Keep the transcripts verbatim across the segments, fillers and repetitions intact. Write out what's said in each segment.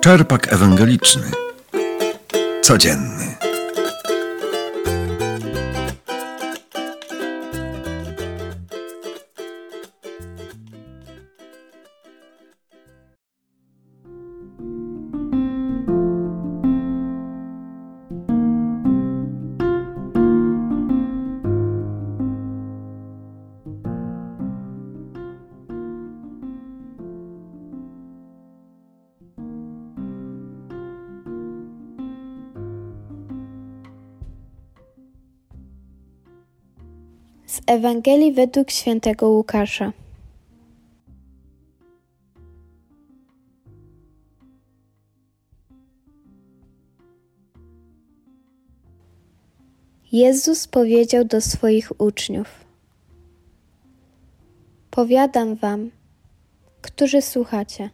Czerpak ewangeliczny. Codzienny. Z Ewangelii według świętego Łukasza. Jezus powiedział do swoich uczniów: Powiadam wam, którzy słuchacie,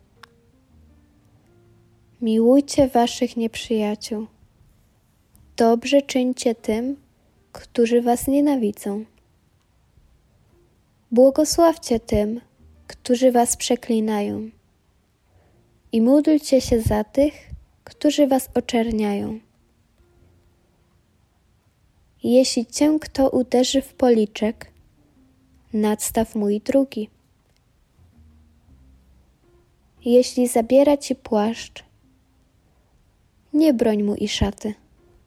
miłujcie waszych nieprzyjaciół, dobrze czyńcie tym, którzy was nienawidzą. Błogosławcie tym, którzy was przeklinają, i módlcie się za tych, którzy was oczerniają. Jeśli cię kto uderzy w policzek, nadstaw mu i drugi. Jeśli zabiera ci płaszcz, nie broń mu i szaty.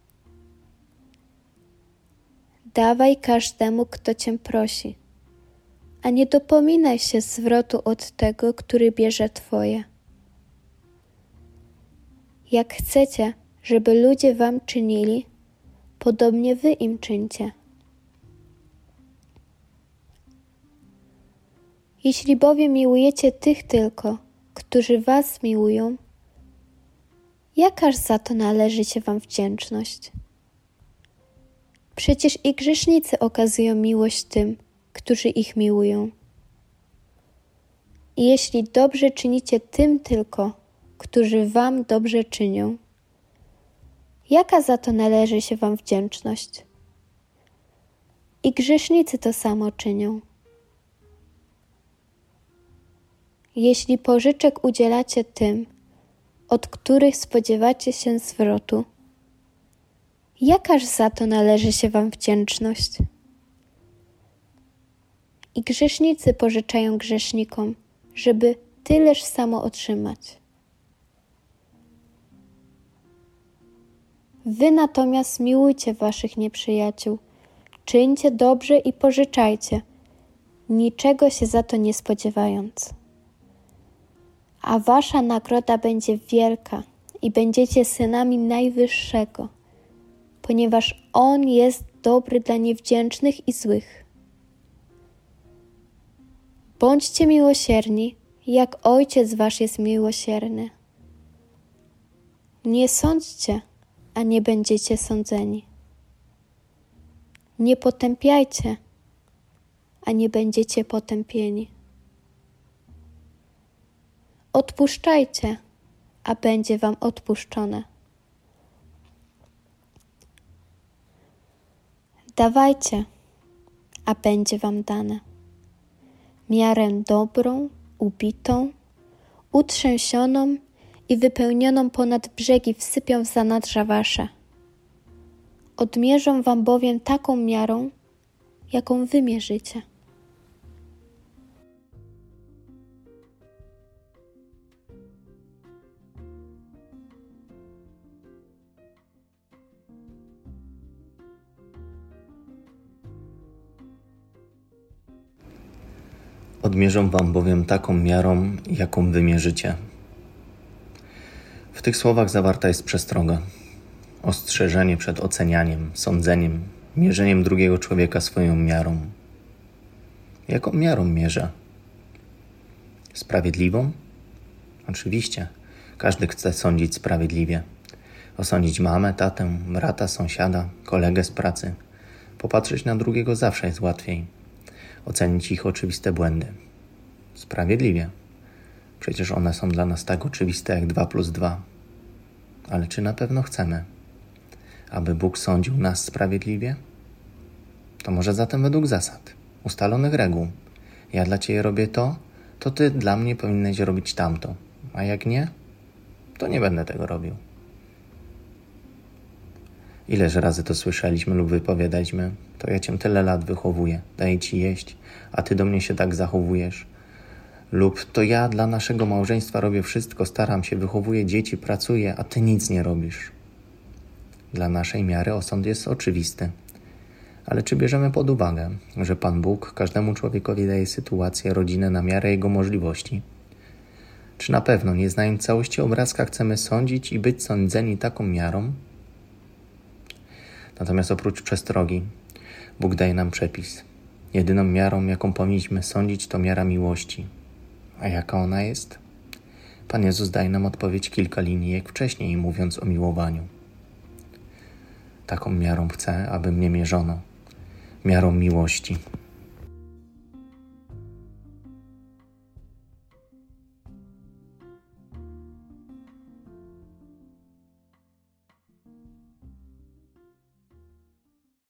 Dawaj każdemu, kto cię prosi, a nie dopominaj się zwrotu od tego, który bierze twoje. Jak chcecie, żeby ludzie wam czynili, podobnie wy im czyńcie. Jeśli bowiem miłujecie tych tylko, którzy was miłują, jakaż za to należy się wam wdzięczność? Przecież i grzesznicy okazują miłość tym, którzy ich miłują. I jeśli dobrze czynicie tym tylko, którzy wam dobrze czynią, jaka za to należy się wam wdzięczność? I grzesznicy to samo czynią. Jeśli pożyczek udzielacie tym, od których spodziewacie się zwrotu, jakaż za to należy się wam wdzięczność? I grzesznicy pożyczają grzesznikom, żeby tyleż samo otrzymać. Wy natomiast miłujcie waszych nieprzyjaciół, czyńcie dobrze i pożyczajcie, niczego się za to nie spodziewając. A wasza nagroda będzie wielka i będziecie synami Najwyższego, ponieważ On jest dobry dla niewdzięcznych i złych. Bądźcie miłosierni, jak Ojciec wasz jest miłosierny. Nie sądźcie, a nie będziecie sądzeni. Nie potępiajcie, a nie będziecie potępieni. Odpuszczajcie, a będzie wam odpuszczone. Dawajcie, a będzie wam dane. Miarę dobrą, ubitą, utrzęsioną i wypełnioną ponad brzegi wsypią w zanadrza wasze. Odmierzą wam bowiem taką miarą, jaką wy mierzycie. Odmierzą wam bowiem taką miarą, jaką wy mierzycie. W tych słowach zawarta jest przestroga, ostrzeżenie przed ocenianiem, sądzeniem, mierzeniem drugiego człowieka swoją miarą. Jaką miarą mierzę? Sprawiedliwą? Oczywiście, każdy chce sądzić sprawiedliwie. Osądzić mamę, tatę, brata, sąsiada, kolegę z pracy. Popatrzeć na drugiego zawsze jest łatwiej. Ocenić ich oczywiste błędy. Sprawiedliwie. Przecież one są dla nas tak oczywiste jak dwa plus dwa. Ale czy na pewno chcemy, aby Bóg sądził nas sprawiedliwie? To może zatem według zasad, ustalonych reguł. Ja dla Ciebie robię to, to Ty dla mnie powinieneś robić tamto. A jak nie, to nie będę tego robił. Ileż razy to słyszeliśmy lub wypowiadaliśmy, to ja cię tyle lat wychowuję, daję ci jeść, a ty do mnie się tak zachowujesz. Lub to ja dla naszego małżeństwa robię wszystko, staram się, wychowuję dzieci, pracuję, a ty nic nie robisz. Dla naszej miary osąd jest oczywisty. Ale czy bierzemy pod uwagę, że Pan Bóg każdemu człowiekowi daje sytuację, rodzinę na miarę jego możliwości? Czy na pewno, nie znając całości obrazka, chcemy sądzić i być sądzeni taką miarą? Natomiast oprócz przestrogi, Bóg daje nam przepis. Jedyną miarą, jaką powinniśmy sądzić, to miara miłości. A jaka ona jest? Pan Jezus daje nam odpowiedź kilka linijek wcześniej, mówiąc o miłowaniu. Taką miarą chcę, aby mnie mierzono. Miarą miłości.